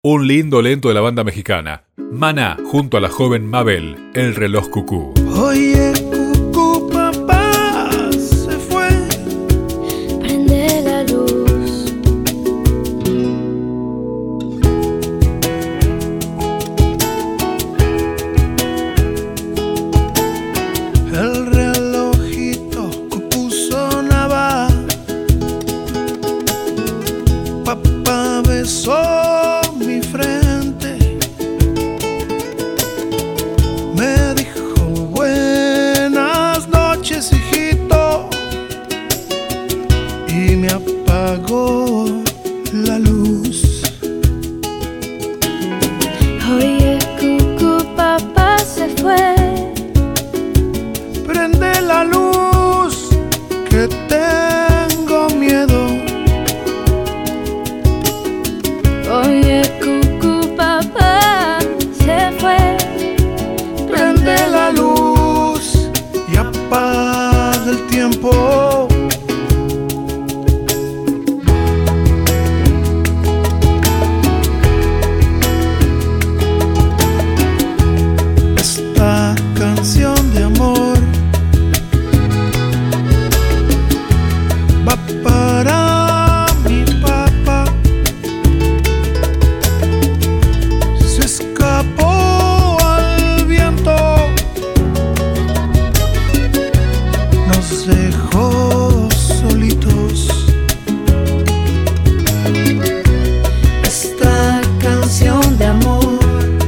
un lindo lento de la banda mexicana. Maná, junto a la joven Mabel, El reloj cucú. Oye, cucú, papá se fue. Prende la luz. El relojito cucú sonaba. Papá besó mi frente. Me dijo buenas noches, hijito, y me apagó la luz. Oye, cucú, papá se fue. Prende la luz, que tengo miedo. Oye, cucú, papá se fue. Prende la luz y apaga el tiempo. Esta canción de amor va para mi papá. Se escapó al viento, nos dejó solitos. Esta canción de amor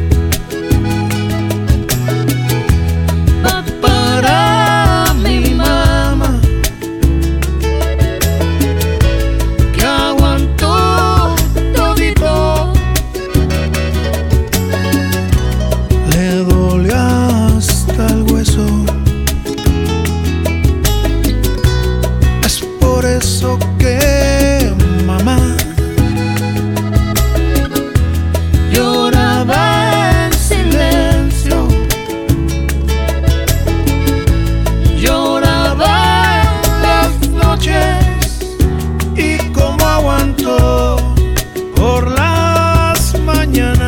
va para mi mamá, que aguantó todito. Le dolió hasta el hueso. Es por eso que mamá lloraba en silencio. Lloraba en las noches, y como aguantó por las mañanas.